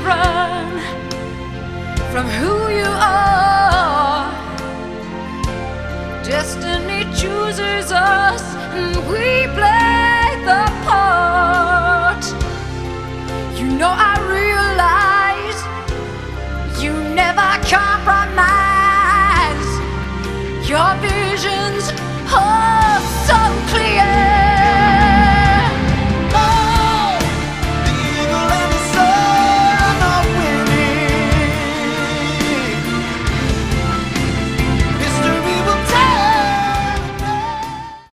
run from who you are. Destiny chooses us, and we play the part. You know, I realize you never compromise.